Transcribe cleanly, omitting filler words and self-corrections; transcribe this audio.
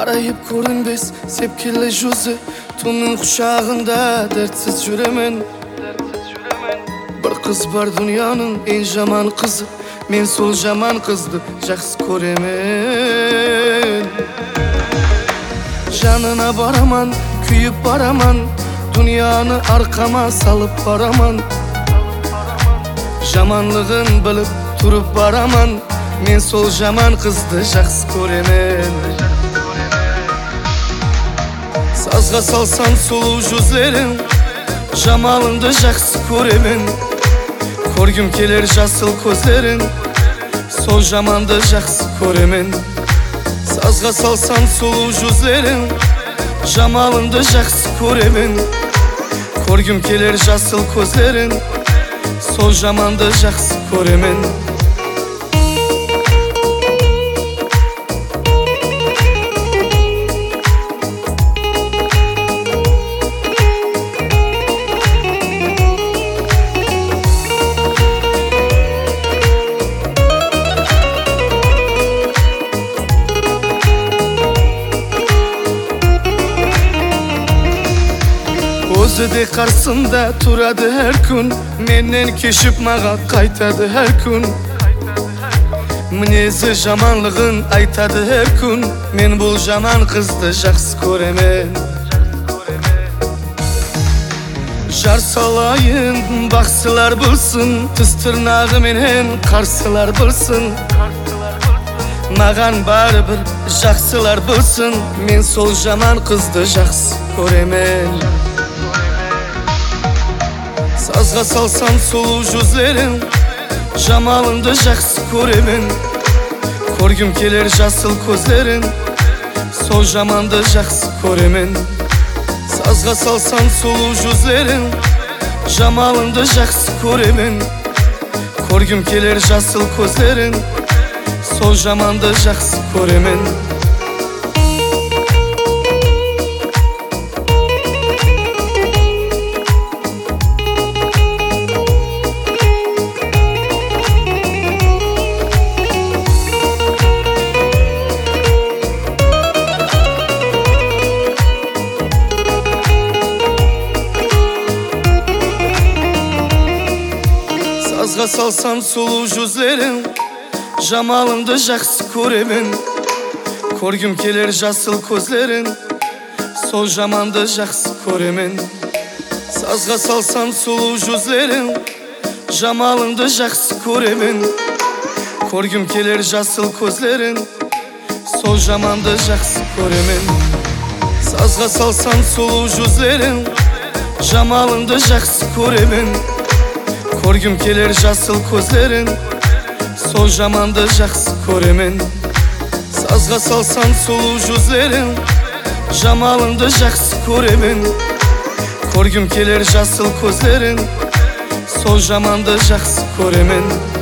Karayıp görünbes sepkili жүзі, Tunun kuşağında dertsiz жүремен. Bir kız var dünyanın en jaman kızı, Men sol jaman kızdı жақсы көремен. Janına baraman, kүйüp baraman, Dünyanı arkama salıp baraman. Jamanlığın bilip turup baraman, Men sol jaman kızdı жақсы көремен. Sazga salsan sulu жүзлерің, Jamalыңды жақсы көремен. Көргім келер жасыл көзлерің, Сол жаманды жақсы көремен. Sazga salsan sulu жүзлерің, Jamalыңды жақсы көремен. Көргім келер жасыл көзлерің, Сол жаманды жақсы көремен. Өзі де қарсында тұрады әр күн, Менен кешіп маға қайтады әр күн. Мінезі жаманлығын айтады әр күн, Мен бұл жаман қызды жақсы көремен. Жар салайын, бақсылар білсін, Тіс тырнағы менен қарсылар білсін. Маған барыбір жақсылар білсін, Мен сол жаман қызды жақсы көремен. Sazga salsan sulu жүзлерің, Jamalыңды жақсы көремен. Көргім келер жасыл көзлерің, Сол жаманды жақсы көремен. Sazga salsan sulu жүзлерің, Jamalыңды жақсы көремен. Көргім келер жасыл көзлерің, Сол жаманды жақсы көремен. Sazga salsan sulu жүзлерің, Jamalыңды жақсы көремен. Көргім келер жасыл көзлерің, Сол жаманды жақсы көремен. Sazga salsan sulu жүзлерің, Jamalыңды жақсы көремен. Көргім келер жасыл көзлерің, Сол жаманды жақсы көремен. Sazga salsan sulu жүзлерің, Jamalыңды жақсы көремен. Көргім келер жасыл көзлерің, Сол жаманды жақсы көремен. Sazga salsan sulu жүзлерің, Jamalыңды жақсы көремен. Көргім келер жасыл көзлерің, Сол жаманды жақсы көремен.